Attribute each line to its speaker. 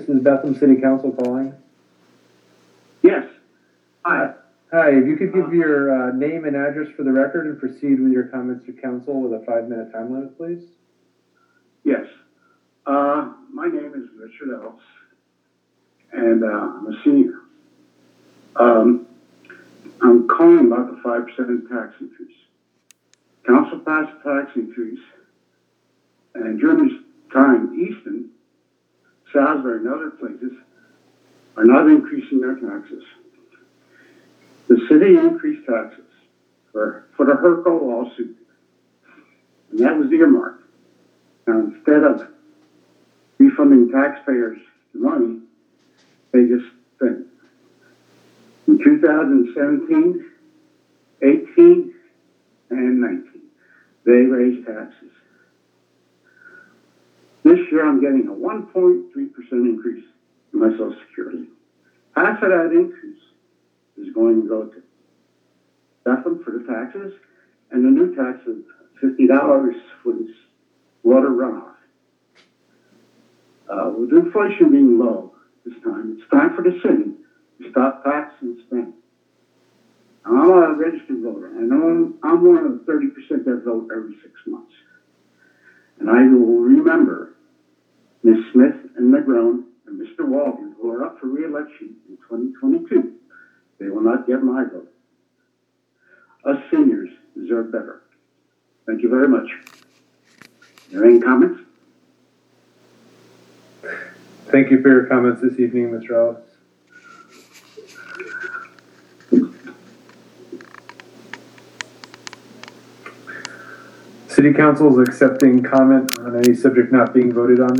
Speaker 1: This is Bethlehem City Council calling.
Speaker 2: Yes. Hi.
Speaker 1: Hi, if you could give your name and address for the record and proceed with your comments to council with a 5-minute time limit, please.
Speaker 2: Yes. My name is Richard Ellis, and I'm a senior. I'm calling about the 5% tax increase. Council passed a tax increase, and during this time, Easton, Salisbury, and other places are not increasing their taxes. The city increased taxes for the Herco lawsuit, and that was earmarked. Now, instead of refunding taxpayers the money, they just spent it. In 2017, 18, and 19, they raised taxes. This year, I'm getting a 1.3% increase in my Social Security. Half of that increase is going to go to Bethlehem for the taxes, and the new tax of $50 for this water runoff. With inflation being low this time, it's time for the city to stop tax and spend. I'm a registered voter, and I'm one of the 30% that vote every 6 months. And I will remember Ms. Smith and McGrone and Mr. Walden, who are up for re-election in 2022. They will not get my vote. Us seniors deserve better. Thank you very much. Are there any comments?
Speaker 1: Thank you for your comments this evening, Mr. Ellis. City Council is accepting comment on any subject not being voted on